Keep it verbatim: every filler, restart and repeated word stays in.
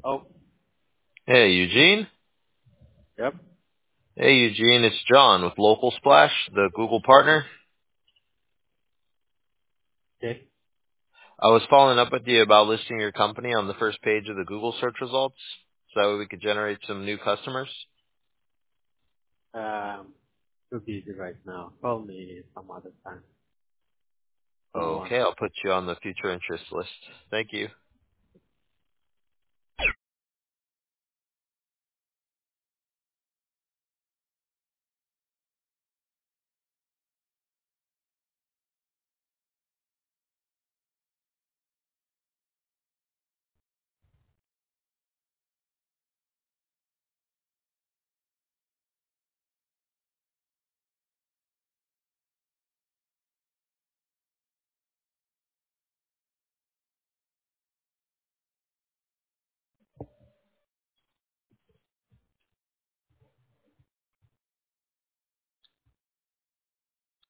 Oh, Hey, Eugene. yep. Hey, Eugene. It's John with Local Splash, the Google partner. Okay. I was following up with you about listing your company on the first page of the Google search results so that way we could generate some new customers. Um, too busy right now. Call me some other time. What do you want? Okay, I'll put you on the future interest list. Thank you.